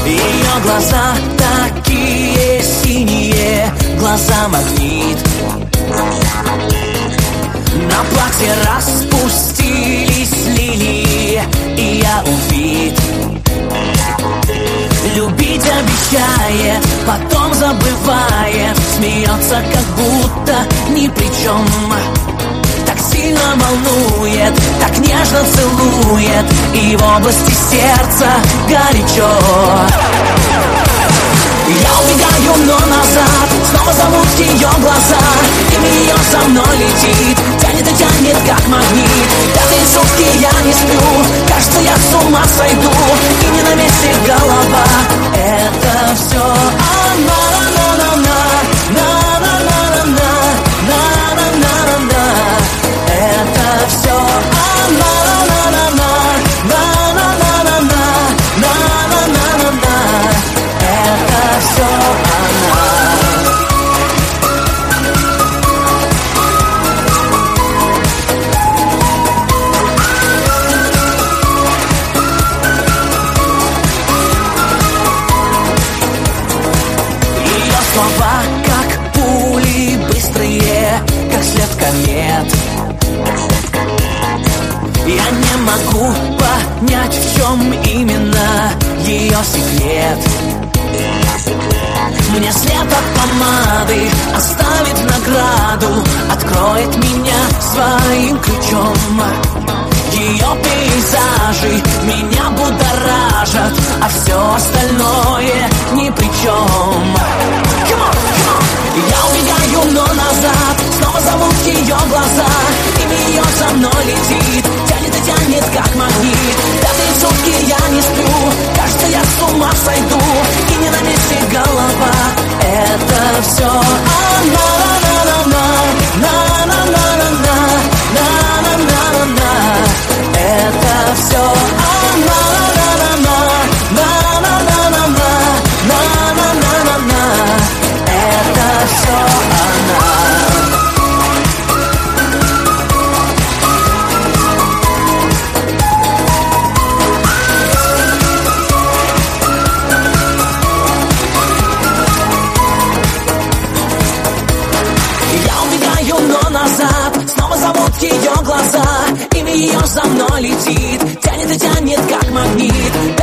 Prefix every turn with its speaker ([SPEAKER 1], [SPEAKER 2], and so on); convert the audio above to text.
[SPEAKER 1] Ее глаза такие синие, глаза магнит. На платье распустились лилии, и я убит. Любить обещает, потом забывает, смеется, как будто ни при чем. Так сильно волнует, так нежно целует, и в области сердца горячо. Я убегаю, но назад снова зовут ее глаза. Имя ее за мной летит, тянет и тянет, как магнит. Пятые сутки я не сплю, кажется, я с ума сойду, и не на месте голова. Это все она, это все она, это все она. Ее слова, как пули, быстрые, как след комет. Я не могу понять, в чем именно ее секрет. Мне след от помады оставит в награду, откроет меня своим ключом. Ее пейзажи меня будоражат, а все остальное ни при чем. Я убегаю, но назад снова зовут ее глаза. Имя ее за мной летит, тянет и тянет, как магнит. Пятые сутки я не сплю, кажется, я с ума сойду, и не на месте голова. Это все она, это все она, это все она. Снова зовут ее глаза, имя ее за мной летит, тянет и тянет, как магнит.